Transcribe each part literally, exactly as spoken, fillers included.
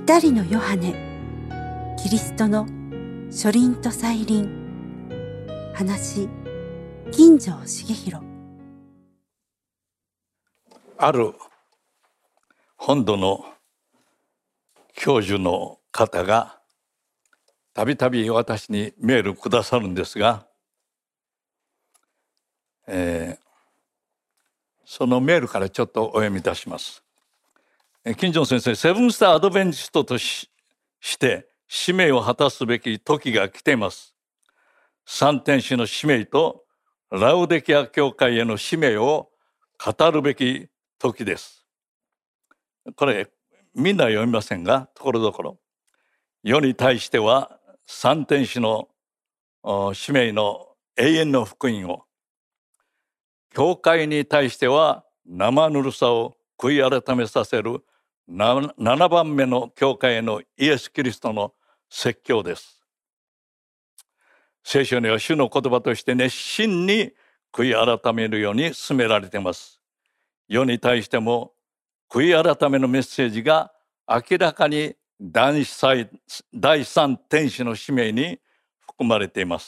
二人のヨハネ、キリストの書輪と再臨。話、金城茂弘。 ある本土の教授の方がたびたび私にメールくださるんですが、えー、そのメールからちょっとお読みいたします。金城先生、セブンスターアドベンチストと し, して使命を果たすべき時が来ています。三天使の使命とラウデキア教会への使命を語るべき時です。これみんな読みませんが、ところどころ世に対しては三天使の使命の永遠の福音を、教会に対しては生ぬるさを悔い改めさせるななばんめの教会へのイエス・キリストの説教です。聖書には主の言葉として熱心に悔い改めるように勧められています。世に対しても悔い改めのメッセージが明らかに第三天使の使命に含まれています。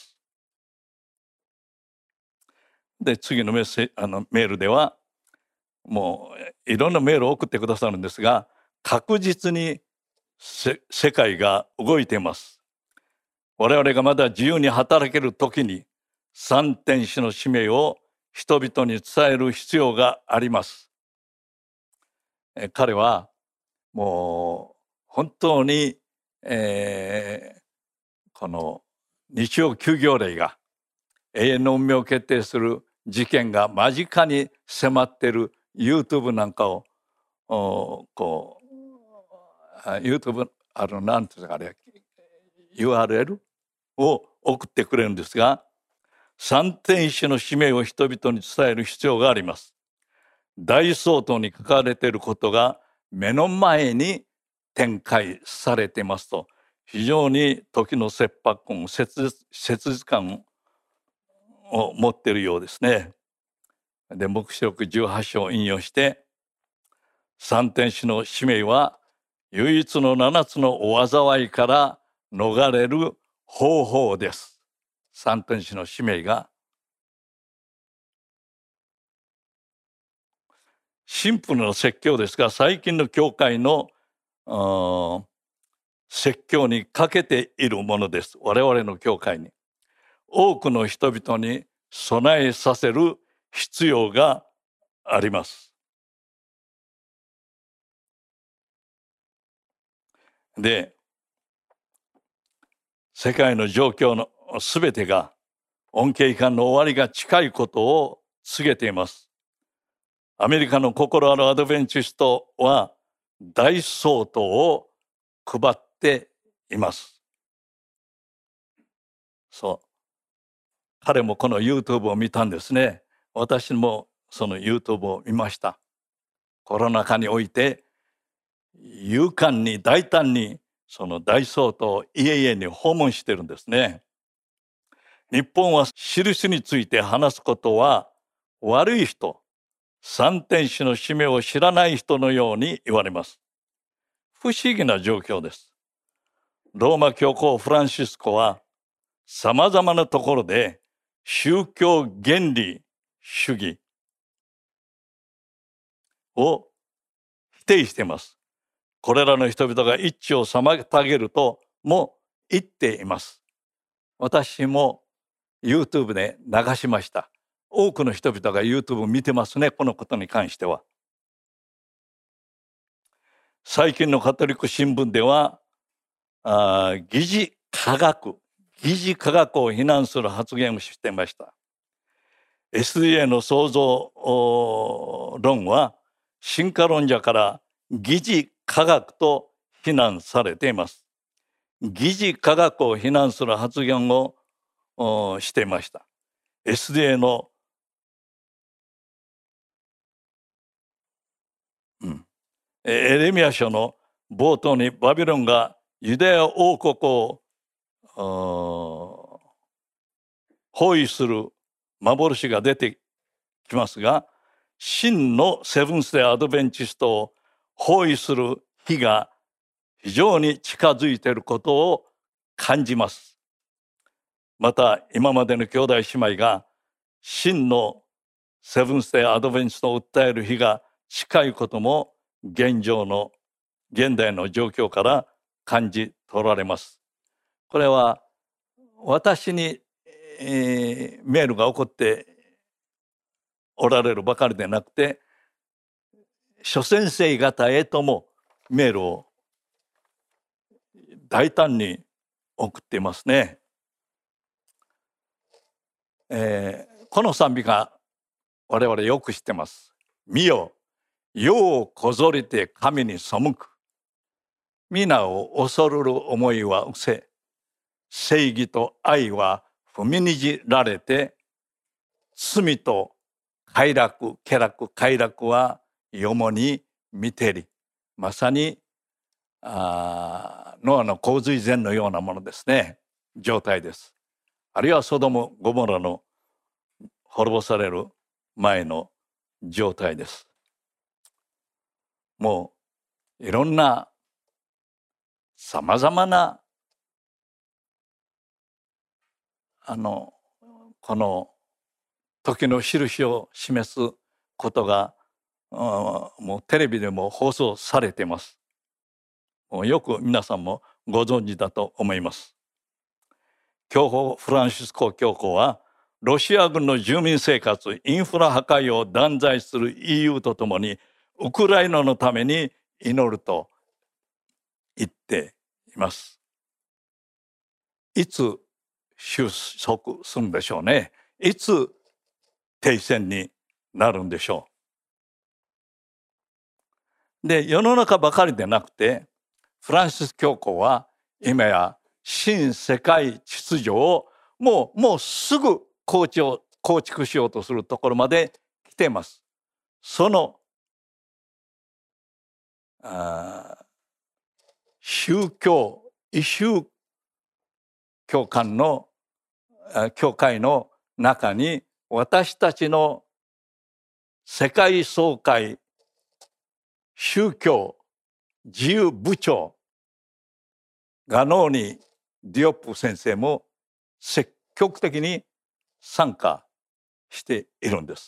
で、次のメッセあのメールでは、もういろんなメールを送ってくださるんですが、確実に世界が動いています。我々がまだ自由に働ける時に三天使の使命を人々に伝える必要があります。え彼はもう本当に、えー、この日曜休業令が永遠の運命を決定する事件が間近に迫っている YouTube なんかをこう YouTube あのなんていうかあれ ユーアールエル を送ってくれるんですが、三天使の使命を人々に伝える必要があります。大総統に書かれていることが目の前に展開されていますと、非常に時の切迫感、切実感を持っているようですね。で、黙示録じゅうはち章を引用して、三天使の使命は唯一の七つのお災いから逃れる方法です。三天使の使命がシンプルな説教ですが、最近の教会の説教に欠けているものです。我々の教会に多くの人々に備えさせる必要があります。で、世界の状況のすべてが恩恵間の終わりが近いことを告げています。アメリカの心あるアドベンチストは大総統を配っています。そう。彼もこの YouTube を見たんですね。私もその YouTube を見ました。コロナ禍において勇敢に大胆にその大総統家々に訪問してるんですね。日本は印について話すことは悪い人、三天使の使命を知らない人のように言われます。不思議な状況です。ローマ教皇フランシスコはさまざまなところで宗教原理主義を否定しています。これらの人々が一致を妨げるとも言っています。私も YouTube で流しました。多くの人々が YouTube を見てますね、このことに関しては。最近のカトリック新聞ではあ疑似科学疑似科学を非難する発言をしていました。 エスディーエー の創造論は進化論者から疑似科学と非難されています。疑似科学を非難する発言をしていました。 エスディーエー の、うん、エレミヤ書の冒頭にバビロンがユダヤ王国を包囲する幻が出てきますが、真のセブンスデーアドベンチストを包囲する日が非常に近づいていることを感じます。また今までの兄弟姉妹が真のセブンスデーアドベンチストを訴える日が近いことも現状の現代の状況から感じ取られます。これは私に、えー、メールが起こっておられるばかりでなくて、諸先生方へともメールを大胆に送っていますね。えー、この賛美歌我々よく知ってます。見よ、世をこぞりて神に背く。皆を恐るる思いは失せ、正義と愛は踏みにじられて、罪と快楽、気楽、快楽はよもに見てり。まさにあノアの洪水前のようなものですね。状態です。あるいはソドム・ゴモラの滅ぼされる前の状態です。もういろんなさまざまなあのこの時の印を示すことがもうテレビでも放送されています。もうよく皆さんもご存知だと思います。教皇フランシスコ教皇はロシア軍の住民生活、インフラ破壊を断罪する イーユー とともにウクライナのために祈ると言っています。いつ収束するんでしょうね。いつ停戦になるんでしょう。で、世の中ばかりでなくて、フランシス教皇は今や新世界秩序をもうもうすぐ構築構築しようとするところまで来ています。そのあ宗教異宗教間の教会の中に私たちの世界総会宗教自由部長ガノーニ・ディオップ先生も積極的に参加しているんです。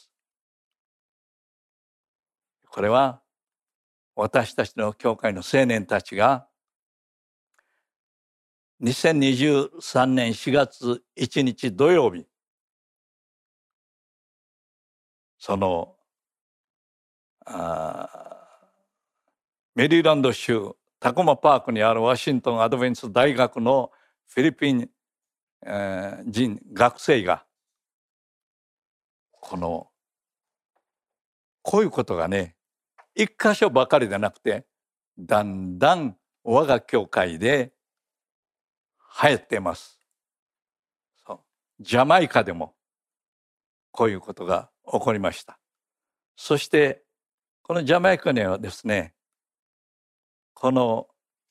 これは私たちの教会の青年たちがにせんにじゅうさんねんしがついちにち土曜日、そのメリーランド州タコマパークにあるワシントンアドベンチスト大学のフィリピン、えー、人学生がこのこういうことがね一箇所ばかりでなくてだんだん我が教会で流行っています。そうジャマイカでもこういうことが起こりました。そしてこのジャマイカにはですね、この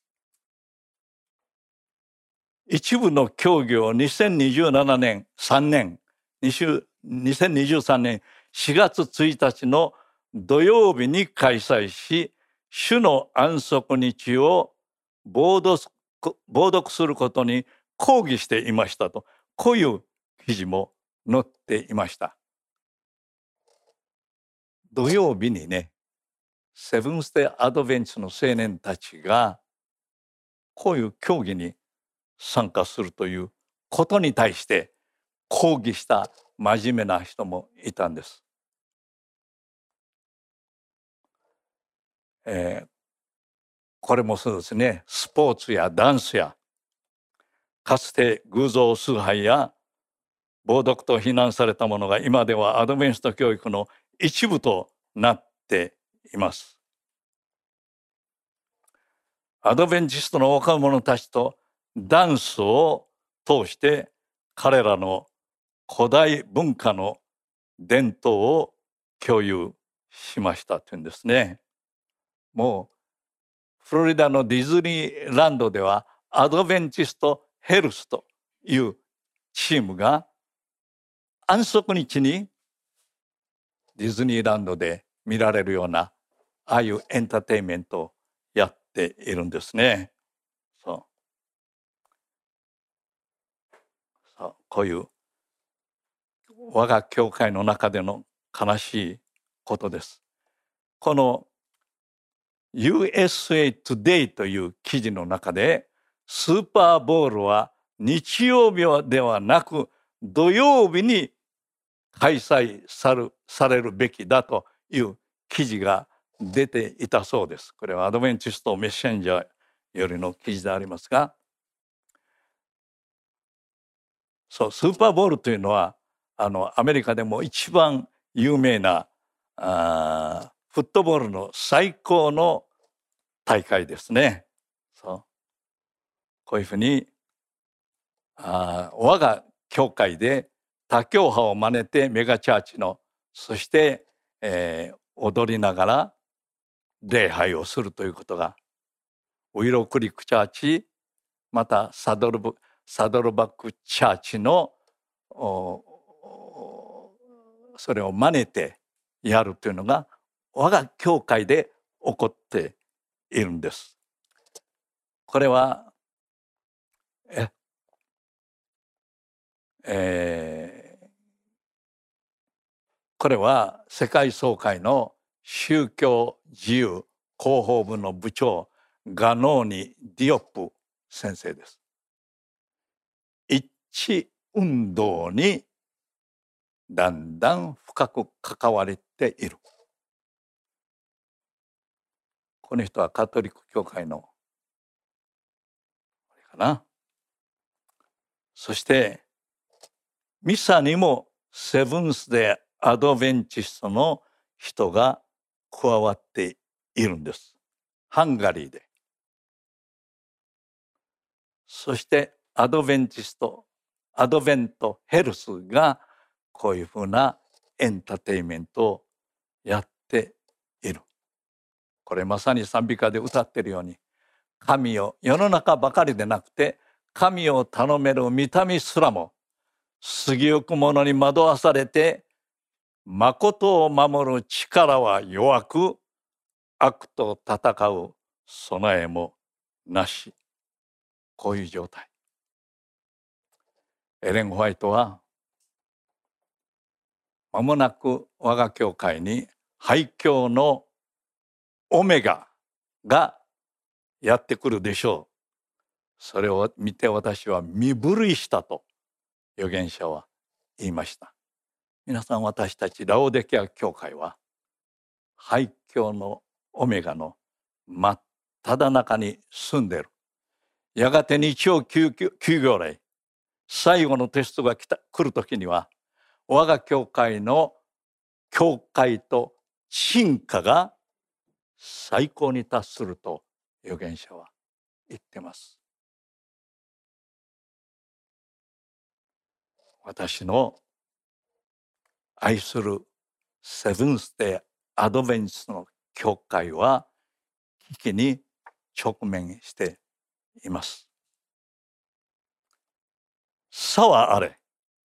一部の教義をにせんにじゅうななねんさんねんにせんにじゅうさんねんしがつついたちの土曜日に開催し、主の安息日を冒読冒読することに抗議していましたと、こういう記事も載っていました。土曜日にね、セブンスデーアドベンチストの青年たちがこういう競技に参加するということに対して抗議した真面目な人もいたんです。えー、これもそうですね。スポーツやダンスやかつて偶像崇拝や暴読と非難されたものが今ではアドベンチスト教育の一部となっています。アドベンチストの若者たちとダンスを通して彼らの古代文化の伝統を共有しましたというんですね。もうフロリダのディズニーランドではアドベンチストヘルスというチームが安息日にディズニーランドで見られるようなああいうエンターテインメントをやっっているんですね。そう。そう、こういう我が教会の中での悲しいことです。この ユーエスエー Today という記事の中で、スーパーボウルは日曜日ではなく土曜日に開催さる、されるべきだという記事が出ていたそうです。これはアドベンチストメッセンジャーよりの記事でありますが、そう、スーパーボウルというのはあのアメリカでも一番有名なあフットボールの最高の大会ですね。そう、こういうふうにあ我が教会で他教派を真似てメガチャーチのそして、えー、踊りながら礼拝をするということがウィロークリックチャーチまたサドルブサドルバックチャーチのそれを真似てやるというのが我が教会で起こっているんです。これはえ、えー、これは世界総会の宗教自由広報部の部長ガノーニ・ディオップ先生です。一致運動にだんだん深く関われている。この人はカトリック教会のあれかな。そしてミサにもセブンスデーアドベンチストの人が加わっているんです。ハンガリーで。そしてアドベンチストアドベントヘルスがこういうふうなエンターテインメントをやっている。これまさに賛美歌で歌っているように、神を世の中ばかりでなくて神を頼める御民すらも過ぎゆくものに惑わされて誠を守る力は弱く悪と戦う備えもなし。こういう状態。エレン・ホワイトはまもなく我が教会に廃教のオメガがやってくるでしょう。それを見て私は身震いしたと預言者は言いました。皆さん、私たちラオデキア教会は廃教のオメガの真っただ中に住んでいる。やがて日曜休業令最後のテストが来た来る時には我が教会の教会と進化が最高に達すると預言者は言ってます。私の愛するセブンスデーアドベンチストの教会は危機に直面しています。さはあれ。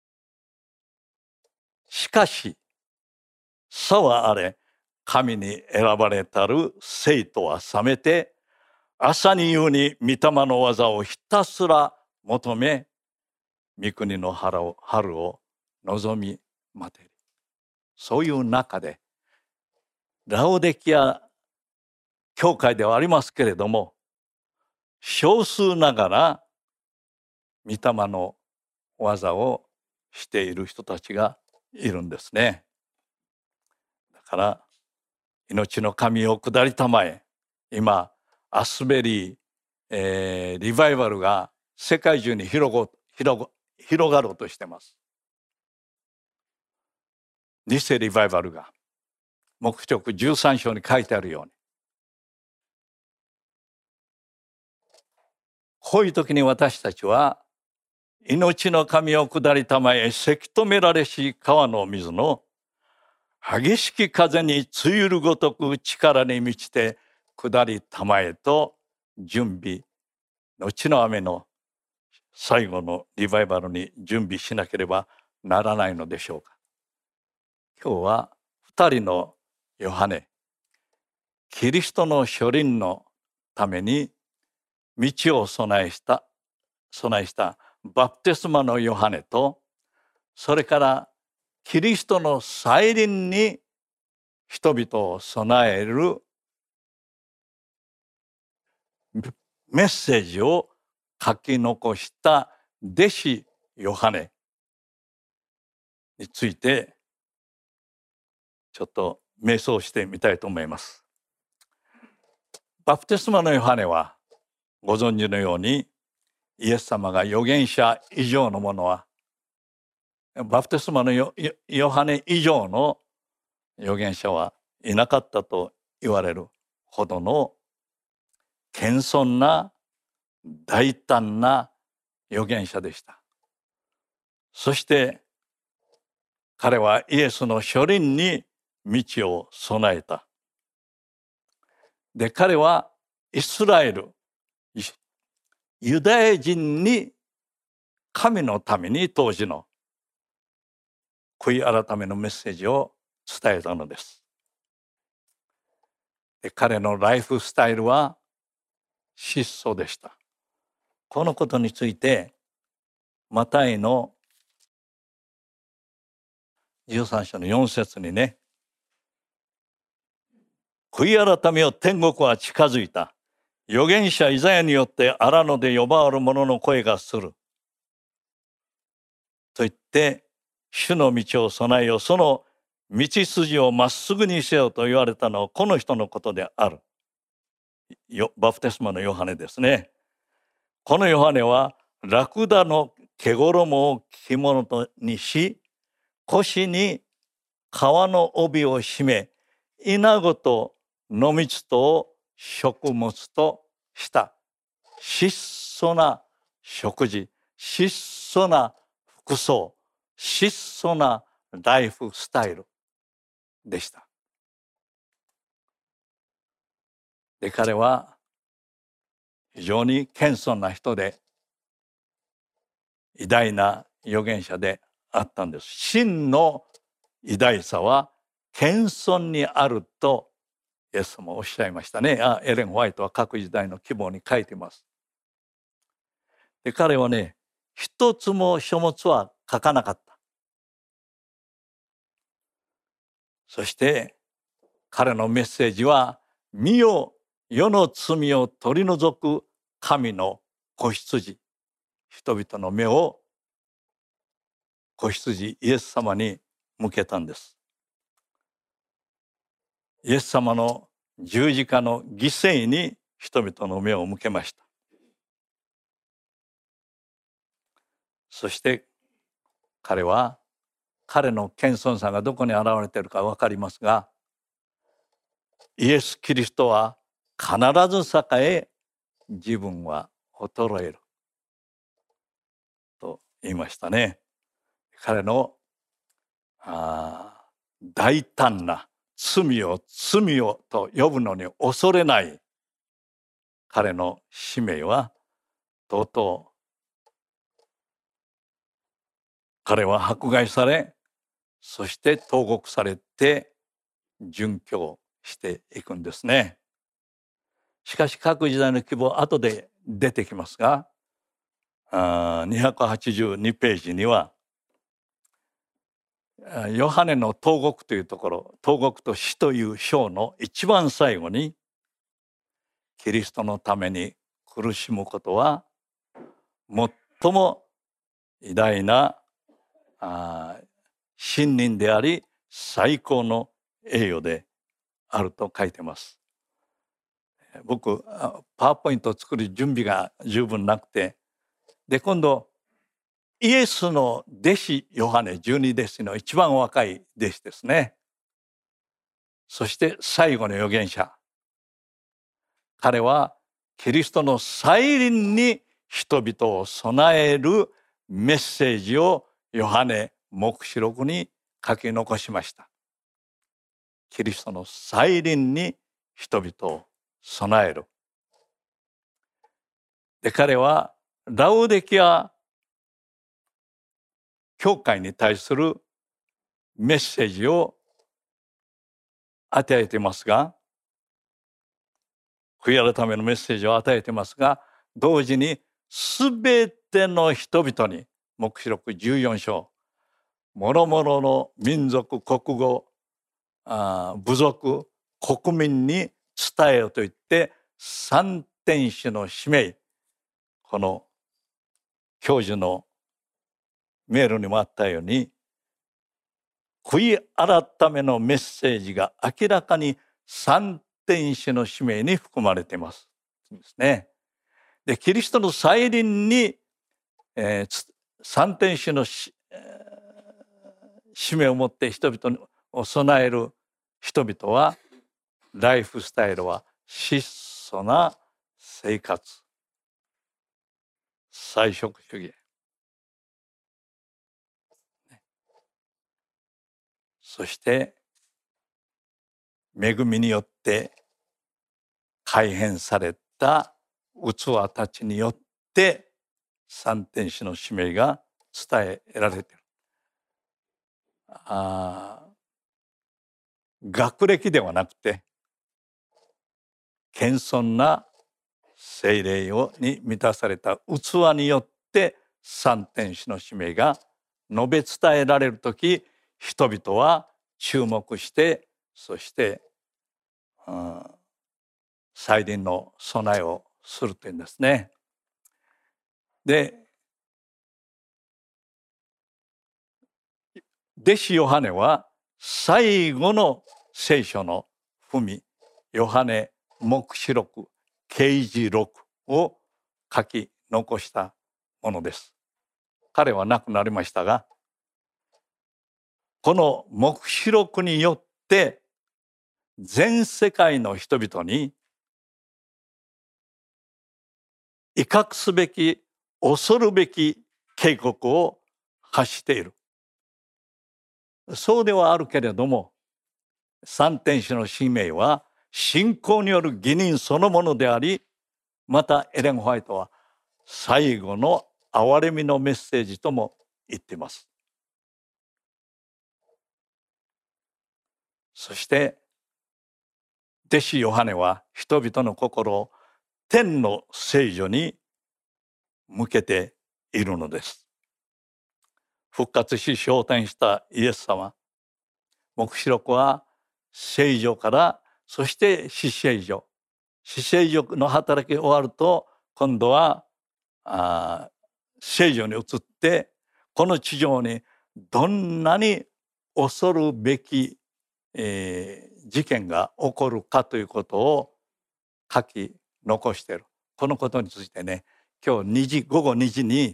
しかし、さはあれ、神に選ばれたる生徒は覚めて、朝に夕に御霊の技をひたすら求め、御国の春を春を望み待てる。そういう中で、ラオデキア教会ではありますけれども、少数ながら御霊の技をしている人たちがいるんですね。だから命の神を下りたまえ、今アスベリー、えー、リバイバルが世界中に広ご広ご広がろうとしています。偽リバイバルが黙直じゅうさん章に書いてあるように、こういう時に私たちは命の神を下りたまえ、せき止められし川の水の激しき風につゆるごとく力に満ちて下りたまえと準備、後の雨の最後のリバイバルに準備しなければならないのでしょうか。今日は二人のヨハネ、キリストの書輪のために道を備えした備えしたバプテスマのヨハネと、それからキリストの再臨に人々を備えるメッセージを書き残した弟子ヨハネについてちょっと瞑想してみたいと思います。バプテスマのヨハネはご存知のように、イエス様が預言者以上のものは、バプテスマのヨハネ以上の預言者はいなかったと言われるほどの謙遜な大胆な預言者でした。そして彼はイエスの初臨に道を備えた。で、彼はイスラエル、ユダヤ人に神のために当時の悔い改めのメッセージを伝えたのです。で、彼のライフスタイルは質素でした。このことについてマタイのじゅうさん章のよん節にね、悔い改めよ、天国は近づいた。預言者イザヤによって荒野で呼ばわる者の声がする。と言って、主の道を備えよ、その道筋をまっすぐにせよと言われたのはこの人のことである。バプテスマのヨハネですね。このヨハネはラクダの毛衣を着物にし、腰に革の帯を締め、イナゴと野蜜とを食物とした質素な食事、質素な服装、質素なライフスタイルでした。で、彼は非常に謙遜な人で偉大な預言者であったんです。真の偉大さは謙遜にあるとイエスもおっしゃいましたね。あ、エレン・ホワイトは各時代の希望に書いています。で、彼はね、一つも書物は書かなかった。そして彼のメッセージは、見よ、世の罪を取り除く神の子羊。人々の目を子羊イエス様に向けたんです。イエス様の十字架の犠牲に人々の目を向けました。そして彼は、彼の謙遜さがどこに現れているか分かりますが、イエス・キリストは必ず栄え、自分は衰えると言いましたね。彼のあ大胆な罪を罪をと呼ぶのに恐れない彼の使命はとうとう彼は迫害され、そして投獄されて殉教していくんですね。しかし各時代の希望は後で出てきますが、あにひゃくはちじゅうにページにはヨハネの投獄というところ、投獄と死という章の一番最後に、キリストのために苦しむことは最も偉大なあ信任であり最高の栄誉であると書いてます。僕パワーポイントを作る準備が十分なくて、で今度イエスの弟子ヨハネ、十二弟子の一番若い弟子ですね。そして最後の預言者、彼はキリストの再臨に人々を備えるメッセージをヨハネ黙示録に書き残しました。キリストの再臨に人々を備える。で、彼はラウデキア教会に対するメッセージを与えていますが、 悔い改めのメッセージを与えてますが、同時にすべての人々に、黙示録じゅうよん章、もろもろの民族、国語、あ部族、国民に伝えよと言って、三天使の使命、この教授のメールにもあったように、悔い改めのメッセージが明らかに三天使の使命に含まれていますですね。で、キリストの再臨に、えー、三天使のし、えー、使命を持って人々を備える人々は、ライフスタイルは質素な生活、菜食主義、そして恵みによって改変された器たちによって三天使の使命が伝えられている。あ学歴ではなくて謙遜な聖霊をに満たされた器によって三天使の使命が述べ伝えられるとき、人々は注目して、そして、うん、再臨の備えをするというんですね。で、弟子ヨハネは最後の聖書の文、ヨハネ黙示録、啓示録を書き残したものです。彼は亡くなりましたが、この黙示録によって全世界の人々に威嚇すべき、恐るべき警告を発している。そうではあるけれども、三天使の使命は信仰による義人そのものであり、またエレン・ホワイトは最後の憐れみのメッセージとも言っています。そして弟子ヨハネは人々の心を天の聖女に向けているのです。復活し昇天したイエス様、黙示録は聖女から、そして死聖女、死聖女の働きが終わると今度はあ聖女に移って、この地上にどんなに恐るべき、えー、事件が起こるかということを書き残している。このことについてね、今日にじ午後にじに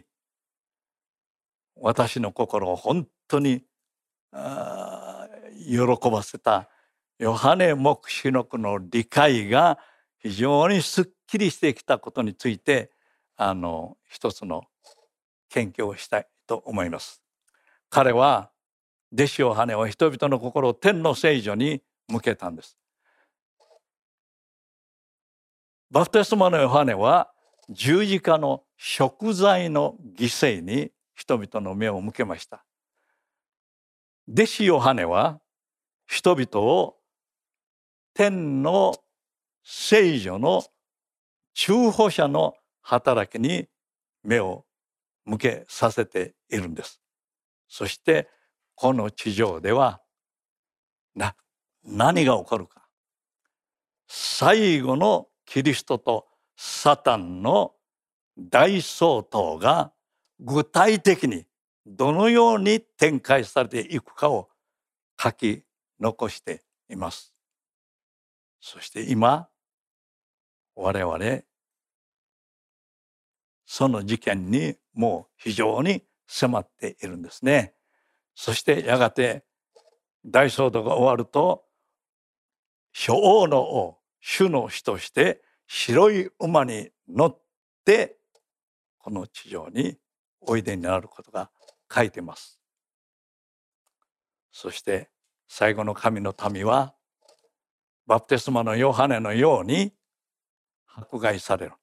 私の心を本当に喜ばせたヨハネ黙示録の理解が非常にすっきりしてきたことについて、あの一つの研究をしたいと思います。彼は弟子ヨハネは人々の心を天の聖女に向けたんです。バプテスマのヨハネは十字架の贖罪の犠牲に人々の目を向けました。弟子ヨハネは人々を天の聖女の中保者の働きに目を向けさせているんです。そしてこの地上ではな何が起こるか。最後のキリストとサタンの大争闘が具体的にどのように展開されていくかを書き残しています。そして今我々その事件にもう非常に迫っているんですね。そしてやがて大騒動が終わると、諸王の王、主の使として白い馬に乗ってこの地上においでになることが書いています。そして最後の神の民はバプテスマのヨハネのように迫害される。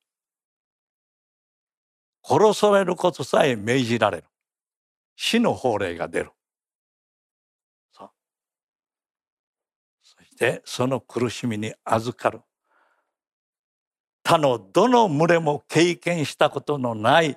殺されることさえ命じられる。死の法令が出る。そう。そしてその苦しみに預かる。 他のどの群れも経験したことのない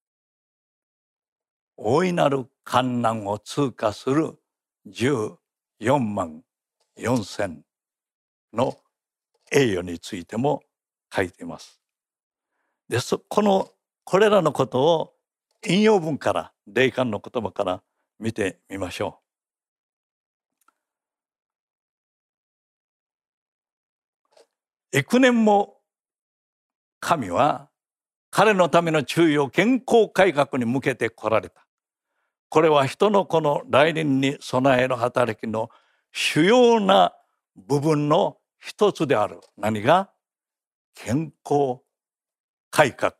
大いなる患難を通過するじゅうよんまんよんせんの栄誉についても書いています。でこのこれらのことを引用文から霊感の言葉から見てみましょう。幾年も神は彼のための注意を健康改革に向けて来られた。これは人の子の来臨に備える働きの主要な部分の一つである。何が？健康改革。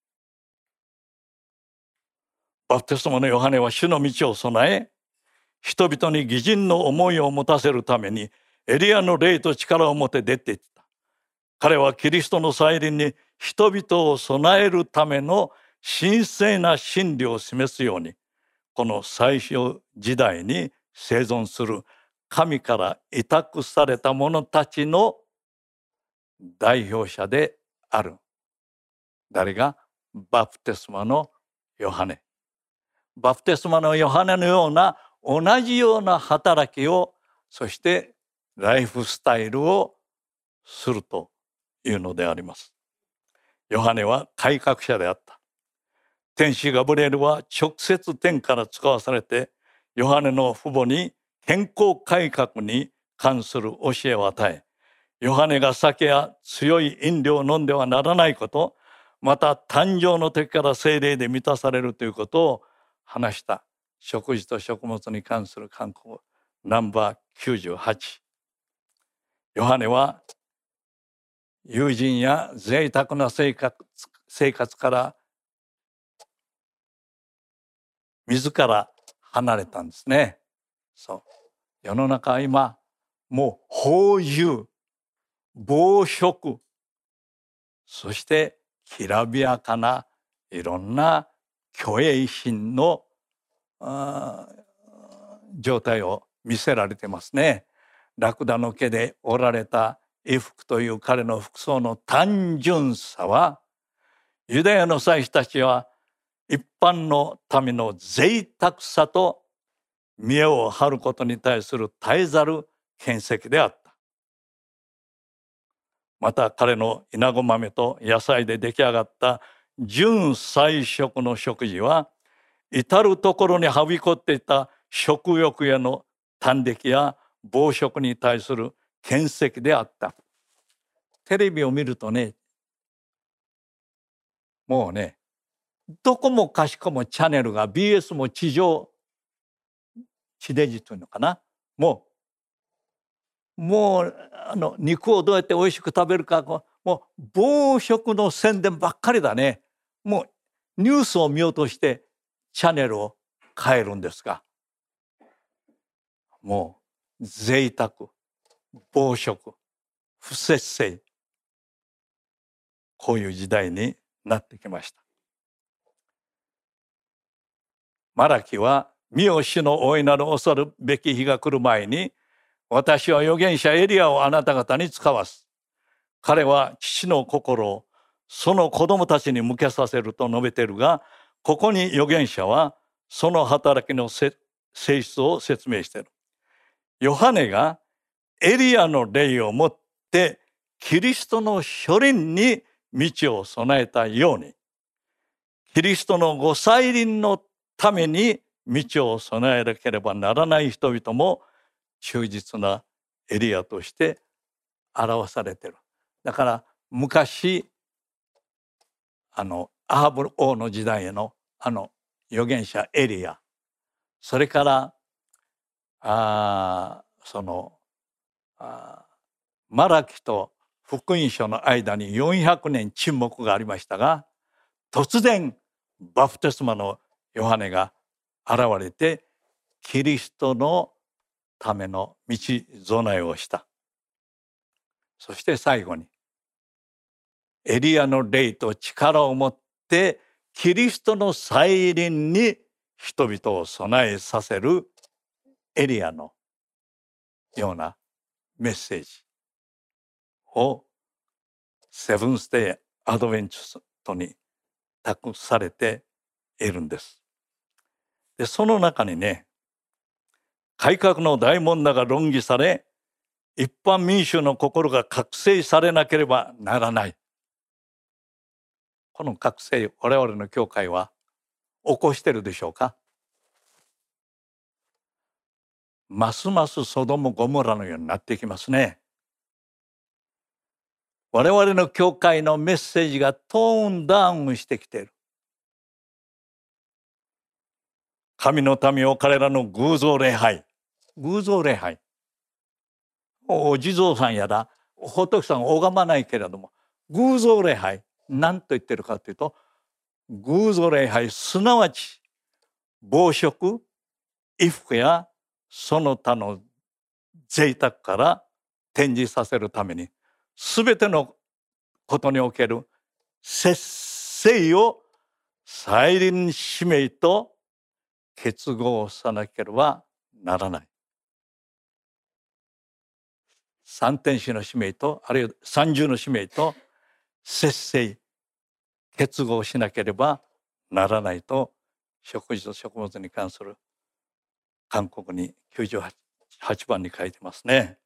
バプテスマのヨハネは主の道を備え、人々に義人の思いを持たせるためにエリアの霊と力を持って出ていった。彼はキリストの再臨に人々を備えるための神聖な真理を示すように、この最初時代に生存する神から委託された者たちの代表者である。誰が？バプテスマのヨハネ。バプテスマのヨハネのような同じような働きを、そしてライフスタイルをするというのであります。ヨハネは改革者であった。天使ガブリエルは直接天から使わされて、ヨハネの父母に健康改革に関する教えを与え、ヨハネが酒や強い飲料を飲んではならないこと、また誕生の時から聖霊で満たされるということを話した食事と食物に関する勧告ナンバーきゅうじゅうはち。ヨハネは友人や贅沢な生活、生活から自ら離れたんですね。そう。世の中は今もう豊穣、暴食、そしてきらびやかないろんな虚栄心の状態を見せられてますね。ラクダの毛で織られた衣服という彼の服装の単純さは、ユダヤの祭司たちは一般の民の贅沢さと見栄を張ることに対する絶えざる見識であった。また彼のイナゴ豆と野菜で出来上がった純菜食の食事は、至るところにはびこっていた食欲への短歴や暴食に対する見識であった。テレビを見るとね、もうね、どこもかしこもチャンネルが ビーエス も地上地デジというのかな、もうもうあの肉をどうやって美味しく食べるか、もう暴食の宣伝ばっかりだね。もうニュースを見ようとしてチャンネルを変えるんですが、もう贅沢、暴食、不節制、こういう時代になってきました。マラキは、見よ主の大いなる恐るべき日が来る前に、私は預言者エリアをあなた方に使わす。彼は父の心をその子供たちに向けさせると述べているが、ここに預言者はその働きの性質を説明している。ヨハネがエリアの霊をもってキリストの書輪に道を備えたように、キリストのご再臨のために道を備えなければならない人々も忠実なエリアとして表されている。だから昔あのアハブ王の時代のあの預言者エリア、それからあそのあマラキと福音書の間によんひゃくねん沈黙がありましたが、突然バプテスマのヨハネが現れてキリストのための道備えをした。そして最後にエリアの霊と力を持ってキリストの再臨に人々を備えさせるエリアのようなメッセージをセブンスデーアドベンチストに託されているんです。で、その中にね、改革の大問題が論議され、一般民衆の心が覚醒されなければならない。この覚醒、我々の教会は起こしているでしょうか？ますますソドム・ゴモラのようになっていきますね。我々の教会のメッセージがトーンダウンしてきている。神の民を彼らの偶像礼拝、偶像礼拝、お地蔵さんやら仏さんを拝まないけれども、偶像礼拝、何と言ってるかというと、偶像礼拝すなわち暴食、衣服やその他の贅沢から展示させるために、すべてのことにおける節制を再臨使命と結合さなければならない。三天使の使命と、あるいは三重の使命と節制、結合しなければならないと、食事と食物に関する勧告にきゅうじゅうはちばんに書いてますね。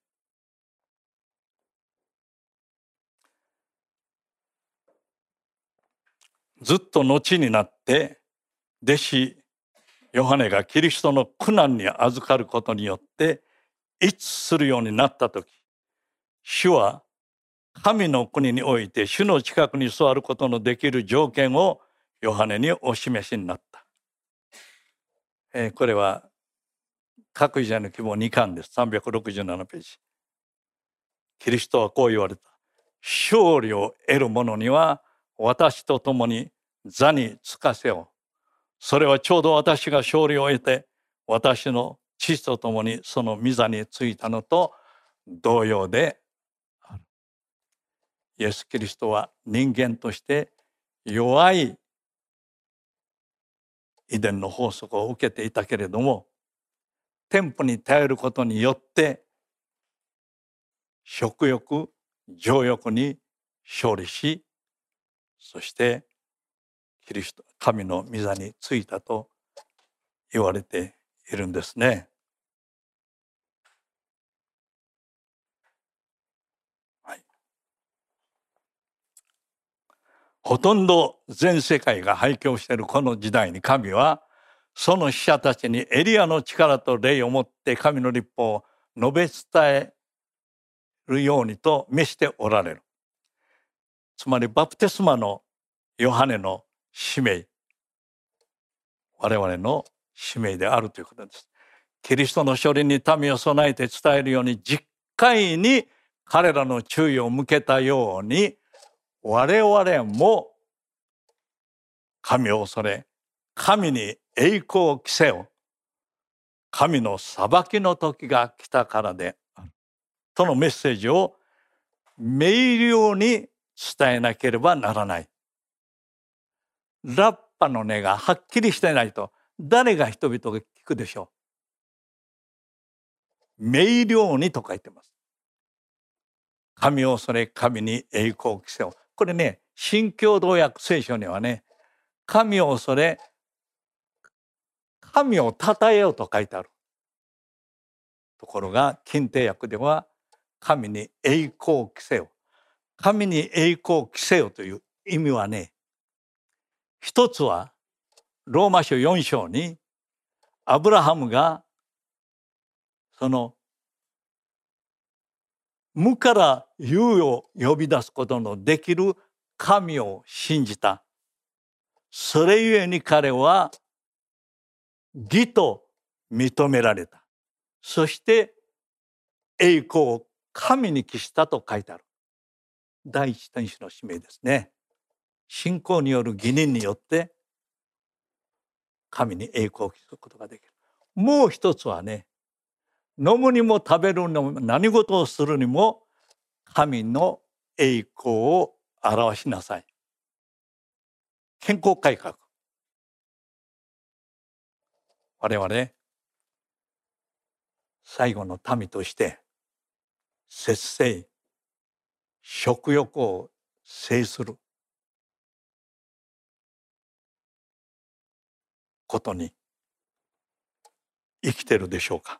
ずっと後になって弟子ヨハネがキリストの苦難に預かることによって一致するようになったとき、主は神の国において主の近くに座ることのできる条件をヨハネにお示しになった。えー、これは各医者の希望にかんです。さんびゃくろくじゅうななページ。キリストはこう言われた。勝利を得る者には私と共に座につかせよう。それはちょうど私が勝利を得て私の父と共にその御座についたのと同様である。イエス・キリストは人間として弱い遺伝の法則を受けていたけれども、天賦に頼ることによって食欲、情欲に勝利し、そしてキリスト、神の御座についたと言われているんですね。はい、ほとんど全世界が廃墟しているこの時代に、神はその使者たちにエリアの力と霊を持って神の律法を述べ伝えるようにと召しておられる。つまりバプテスマのヨハネの使命、我々の使命であるということです。キリストの書輪に民を備えて伝えるように、実会に彼らの注意を向けたように、我々も神を恐れ、神に栄光を着せよ。神の裁きの時が来たからである。とのメッセージを明瞭に伝えなければならない。ラッパの根がはっきりしてないと、誰が人々が聞くでしょう。明瞭にと書いてます。神を恐れ、神に栄光を着せよ。これね、新共同訳聖書にはね、神を恐れ、神を称えようと書いてある。ところが近帝訳では、神に栄光を着せよ。神に栄光を着せよという意味はね、一つはローマ書よん章にアブラハムがその無から有を呼び出すことのできる神を信じた。それゆえに彼は義と認められた。そして栄光を神に帰したと書いてある。第一天使の使命ですね。信仰による義人によって神に栄光を期することができる。もう一つはね、飲むにも食べるにも何事をするにも神の栄光を表しなさい。健康改革。我々最後の民として節制、食欲を制することに生きているでしょうか。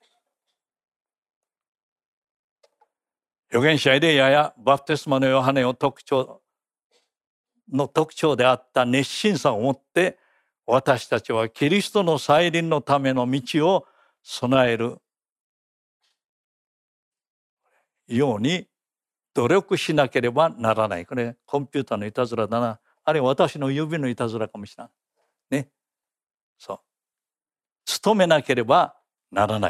預言者エレヤやバプテスマのヨハネを特徴の特徴であった熱心さを持って、私たちはキリストの再臨のための道を備えるように努力しなければならない。これコンピューターのいたずらだな。あれ私の指のいたずらかもしれないね。そう、努めなければならない。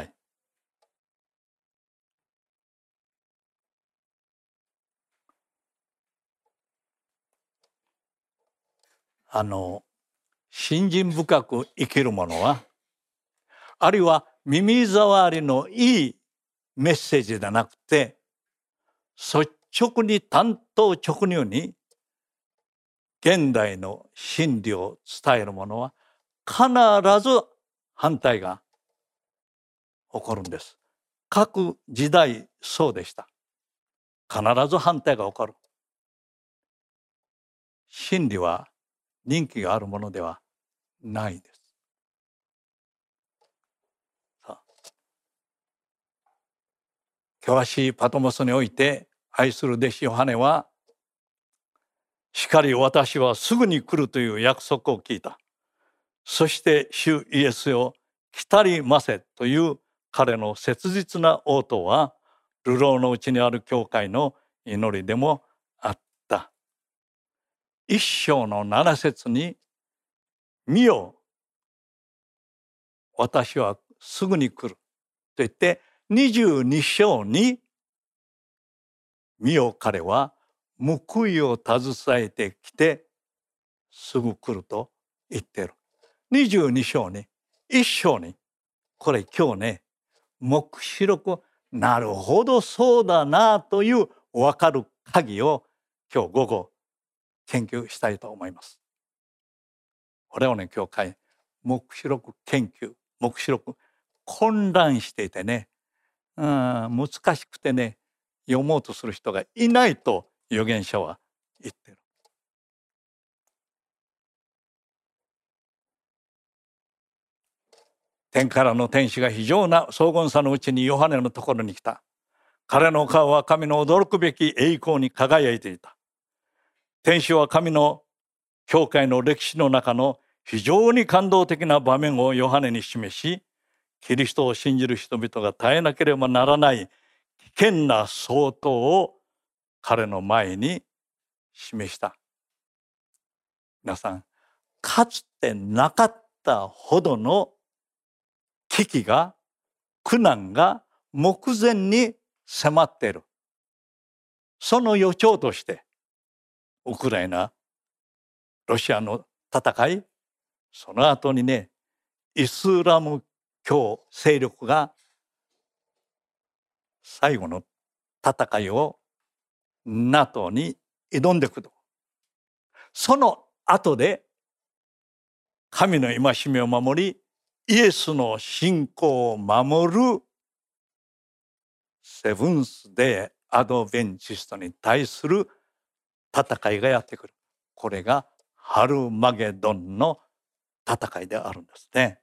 あの信心深く生きる者は、あるいは耳障りのいいメッセージではなくて、率直に単刀直入に現代の真理を伝える者は必ず反対が起こるんです。各時代そうでした。必ず反対が起こる。真理は人気があるものではないです。険しいパトモスにおいて愛する弟子ヨハネは、しかり私はすぐに来るという約束を聞いた。そして主イエスを来たりませという彼の切実な応答は、流浪のうちにある教会の祈りでもあった。一章の七節に、見よ私はすぐに来ると言って、二十二章に、見よ彼は報いを携えてきてすぐ来ると言っている。二十二章に、一章に、これ今日ね、黙示録、なるほどそうだなという分かる鍵を今日午後研究したいと思います。我々の教会、黙示録研究、黙示録混乱していてね、うん、難しくてね、読もうとする人がいないと預言者は言ってる。天からの天使が非常な荘厳さのうちにヨハネのところに来た。彼の顔は神の驚くべき栄光に輝いていた。天使は神の教会の歴史の中の非常に感動的な場面をヨハネに示し、キリストを信じる人々が絶えなければならない危険な相当を彼の前に示した。皆さん、かつてなかったほどの危機が、苦難が目前に迫っている。その予兆として、ウクライナ、ロシアの戦い、その後にね、イスラム教勢力が最後の戦いを NATO に挑んでくる。その後で神の戒めを守り、イエスの信仰を守るセブンスデーアドベンチストに対する戦いがやってくる。これがハルマゲドンの戦いであるんですね。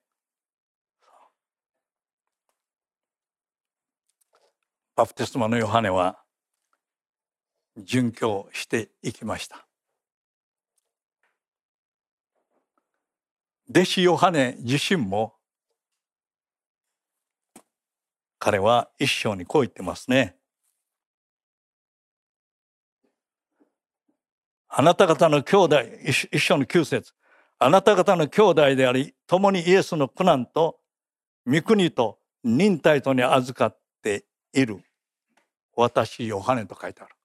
バプテスマのヨハネは殉教していきました。弟子ヨハネ自身も、彼は一章にこう言ってますね。あなた方の兄弟、一章の九節、あなた方の兄弟であり、共にイエスの苦難と御国と忍耐とに預かっている私ヨハネと書いてある。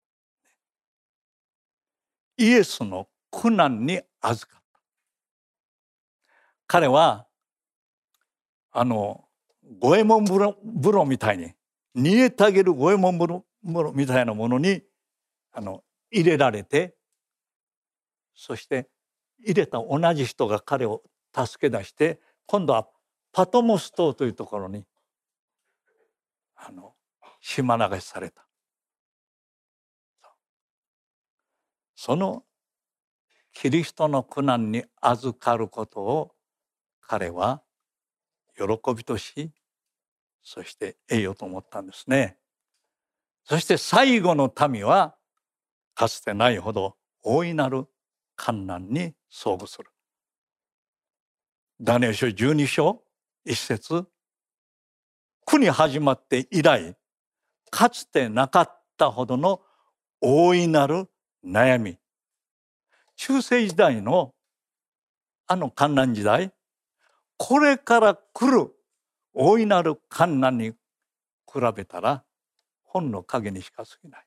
イエスの苦難に預かった。彼はあの五右衛門風呂、風呂みたいに、煮えたげる五右衛門風呂、風呂みたいなものにあの入れられて、そして入れた同じ人が彼を助け出して、今度はパトモス島というところにあの島流しされた。 そのキリストの苦難に預かることを彼は喜びとし、そして栄誉と思ったんですね。そして最後の民はかつてないほど大いなる患難に遭遇する。ダニエル書じゅうに章一節、苦に始まって以来かつてなかったほどの大いなる悩み。中世時代のあの患難時代、これから来る大いなる患難に比べたらほんの影にしか過ぎない。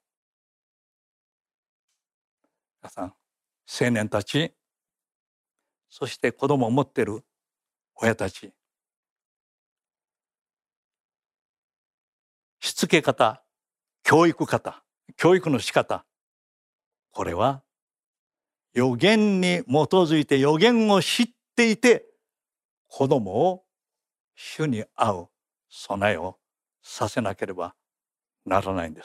皆さん、青年たち、そして子供を持っている親たち、しつけ方、教育方、教育の仕方、これは予言に基づいて予言を知っていて子供を主に合う備えをさせなければならないんです。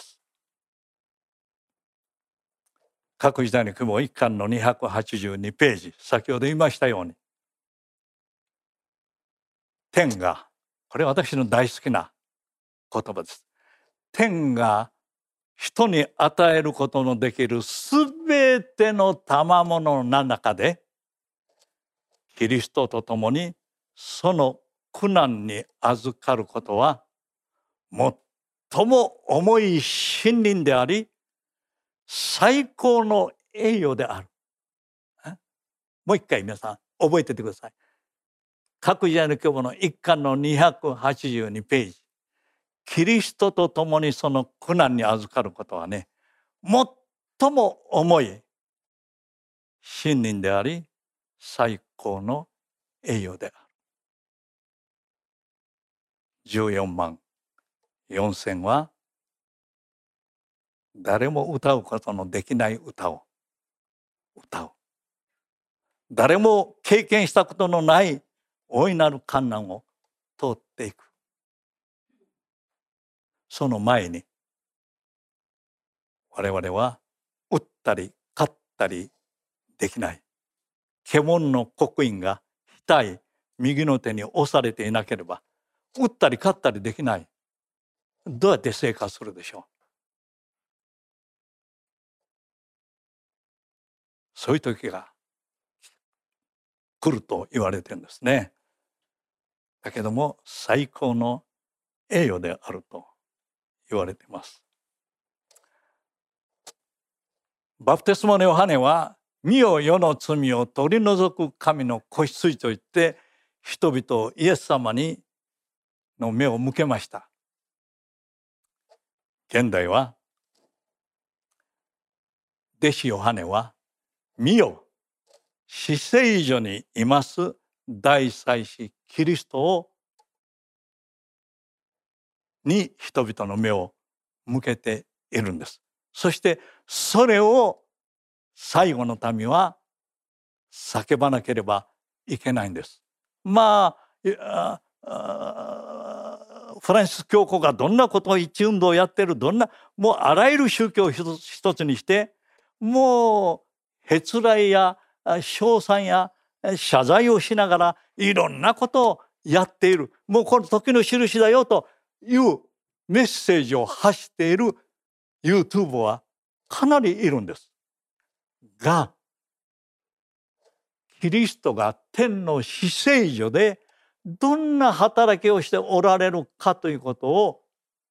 各時代の雲一巻のにひゃくはちじゅうにページ、先ほど言いましたように、天が、これは私の大好きな言葉です。天が人に与えることのできるすべての賜物の中で、キリストと共にその苦難に預かることは最も重い信任であり、最高の栄誉である。もう一回皆さん覚えててください。各時代の教母の一巻のにひゃくはちじゅうにページ。キリストと共にその苦難に預かることはね、最も重い信任であり、最高の栄誉である。じゅうよんまんよんせんは誰も歌うことのできない歌を歌う。誰も経験したことのない大いなる患難を通っていく。その前に我々は打ったり勝ったりできない。獣の刻印が額右の手に押されていなければ打ったり勝ったりできない。どうやって生活するでしょう。そういう時が来ると言われてるんですね。だけども最高の栄誉であると言われています。バプテスマのヨハネは、見よ世の罪を取り除く神の子羊と言って人々をイエス様にの目を向けました。現代は弟子ヨハネは、見よ至聖所にいます大祭司キリストをに人々の目を向けているんです。そしてそれを最後の民は叫ばなければいけないんです。まあ、あフランシス教皇がどんなことを一運動をやってる、どんなもうあらゆる宗教を一つ一つにして、もうへつらいや称賛や謝罪をしながらいろんなことをやっている、もうこの時の印だよというメッセージを発している YouTube はかなりいるんです。がキリストが天の至聖所でどんな働きをしておられるかということを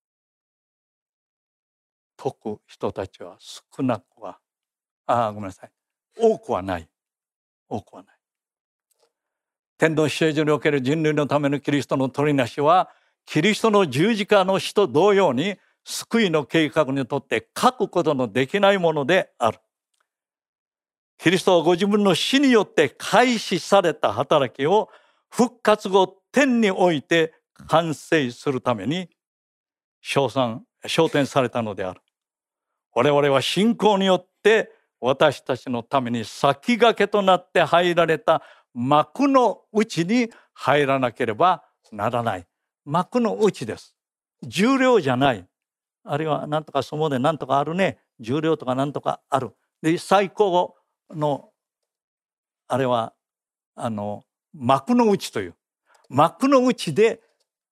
説く人たちは少なくはああごめんなさい多くはない多くはない。天の至聖所における人類のためのキリストの取りなしは、キリストの十字架の死と同様に救いの計画にとって書くことのできないものである。キリストはご自分の死によって開始された働きを復活後天において完成するために称賛、昇天されたのである。我々は信仰によって私たちのために先駆けとなって入られた幕の内に入らなければならない。幕の内です。重量じゃない。あるいは何とかそこで何とかあるね。重量とか何とかある。 で最高のあれはあの幕の内という幕の内で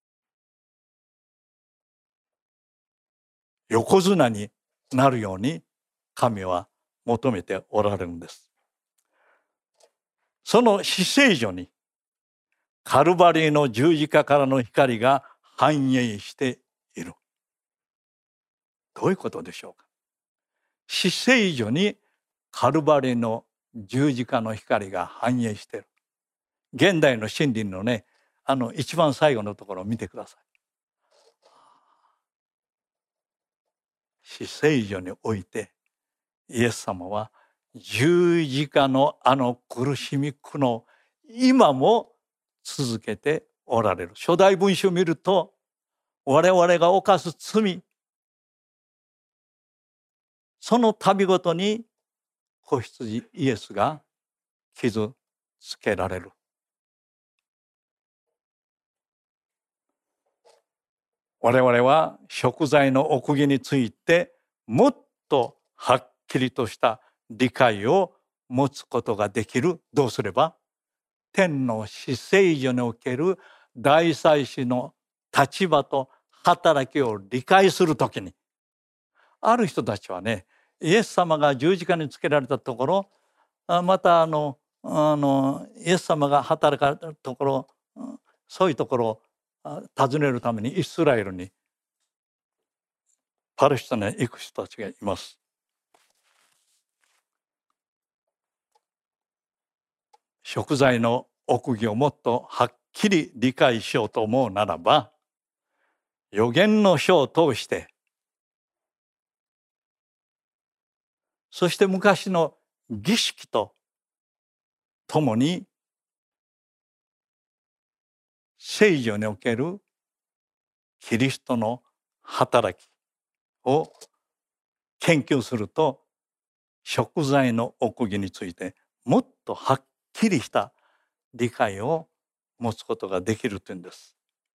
横綱になるように神は求めておられるんです。その至聖所にカルバリーの十字架からの光が反映している。どういうことでしょうか。至聖所にカルバリーの十字架の光が反映している。現代の真理のね、あの一番最後のところを見てください。至聖所においてイエス様は十字架のあの苦しみ苦悩、今も続けておられる。初代文書を見ると、我々が犯す罪、その度ごとに子羊イエスが傷つけられる。我々は贖罪の奥義についてもっとはっきりとした理解を持つことができる。どうすれば？天の至聖所における大祭司の立場と働きを理解するときに、ある人たちはね、イエス様が十字架につけられたところ、またあのあのイエス様が働かれたところ、そういうところを訪ねるためにイスラエルにパレスチナに行く人たちがいます。贖罪の奥義をもっとはっきり理解しようと思うならば、預言の書を通して、そして昔の儀式とともに聖所におけるキリストの働きを研究すると、贖罪の奥義についてもっとはっきりした理解を持つことができるというんです。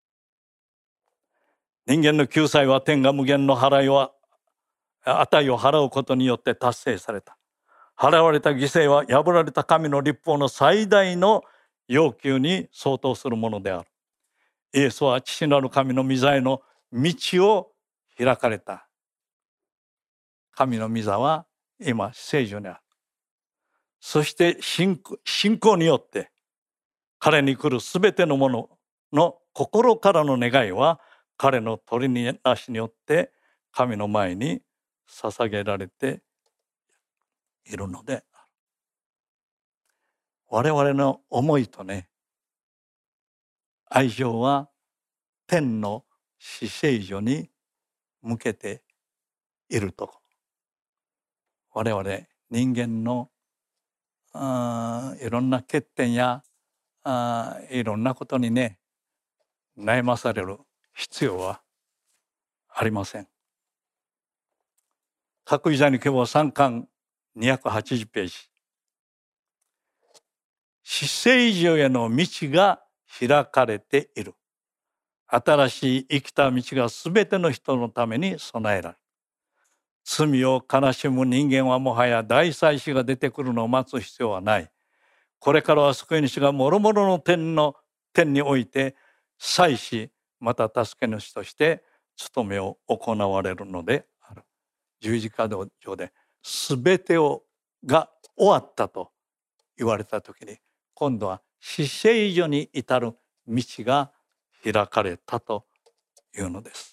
人間の救済は天が無限の払いを値を払うことによって達成された。払われた犠牲は破られた神の律法の最大の要求に相当するものである。イエスは父なる神の御座への道を開かれた。神の御座は今聖所にある。そして信仰、信仰によって彼に来るすべてのものの心からの願いは彼の取りなしによって神の前に捧げられているのである。我々の思いとね、愛情は天の至聖所に向けていると、我々人間のあいろんな欠点やあいろんなことにね悩まされる必要はありません。各時代に今日はさんかんにひゃくはちじゅうページ、至聖所への道が開かれている。新しい生きた道がすべての人のために備えられる。罪を悲しむ人間はもはや大祭司が出てくるのを待つ必要はない。これからは救い主がもろもろの天の天において祭司また助け主として務めを行われるのである。十字架上で全てをが終わったと言われた時に、今度は至聖所に至る道が開かれたというのです。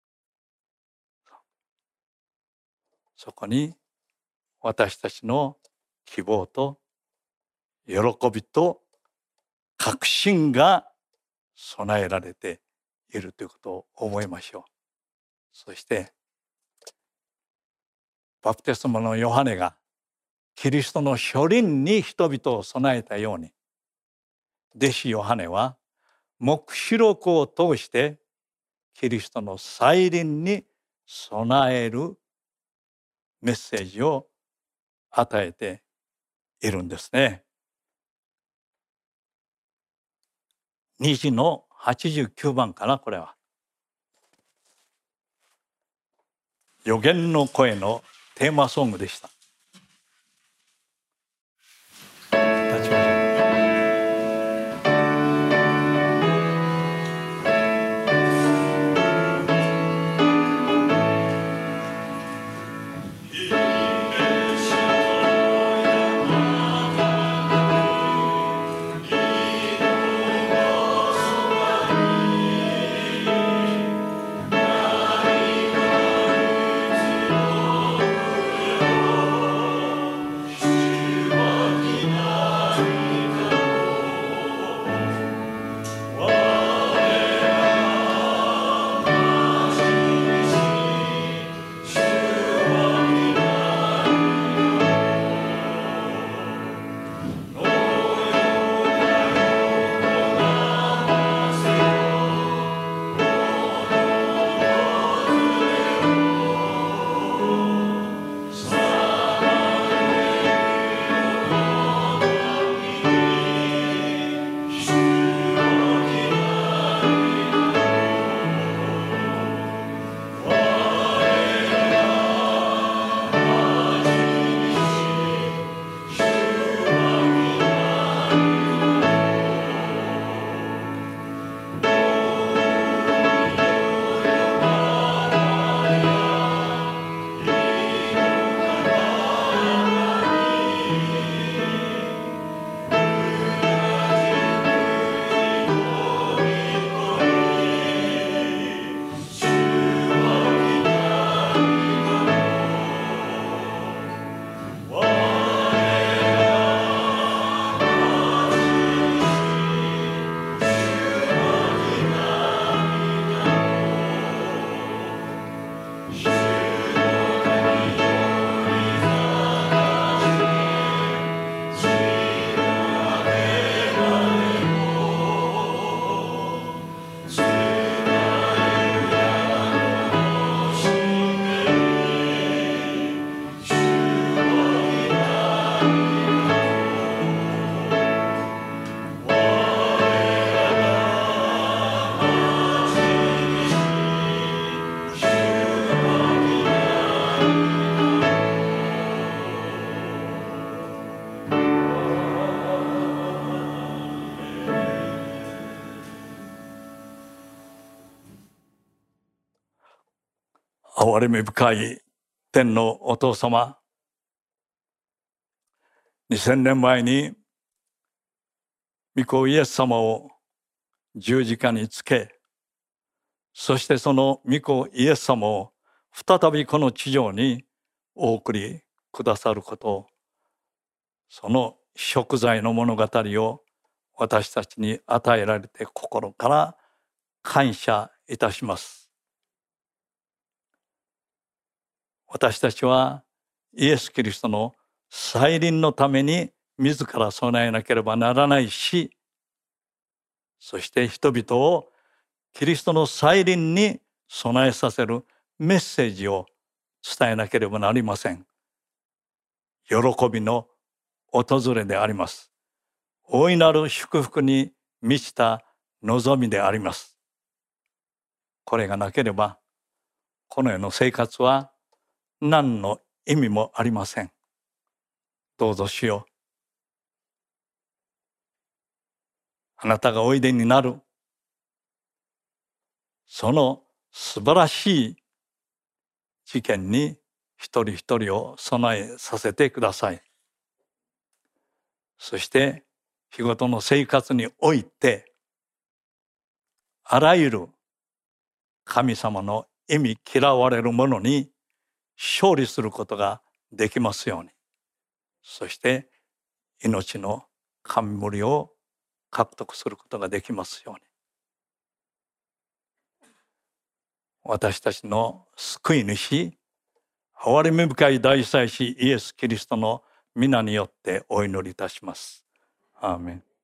そこに私たちの希望と喜びと確信が備えられているということを思いましょう。そしてバプテスマのヨハネがキリストの初臨に人々を備えたように、弟子ヨハネは黙示録を通してキリストの再臨に備えるメッセージを与えているんですね。虹のはちじゅうきゅうばんかな、これは。予言の声のテーマソングでした。 立ちましょう。憐れみ深い天のお父様、にせんねんまえに御子イエス様を十字架につけ、そしてその御子イエス様を再びこの地上にお送りくださること、その贖罪の物語を私たちに与えられて心から感謝いたします。私たちはイエス・キリストの再臨のために自ら備えなければならないし、そして人々をキリストの再臨に備えさせるメッセージを伝えなければなりません。喜びの訪れであります。大いなる祝福に満ちた望みであります。これがなければこの世の生活は何の意味もありません。どうぞ主よ、あなたがおいでになるその素晴らしい事件に一人一人を備えさせてください。そして日ごとの生活においてあらゆる神様の忌み嫌われるものに勝利することができますように、そして命の冠を獲得することができますように、私たちの救い主、憐れみ深い大祭司イエス・キリストの皆によってお祈りいたします。アーメン。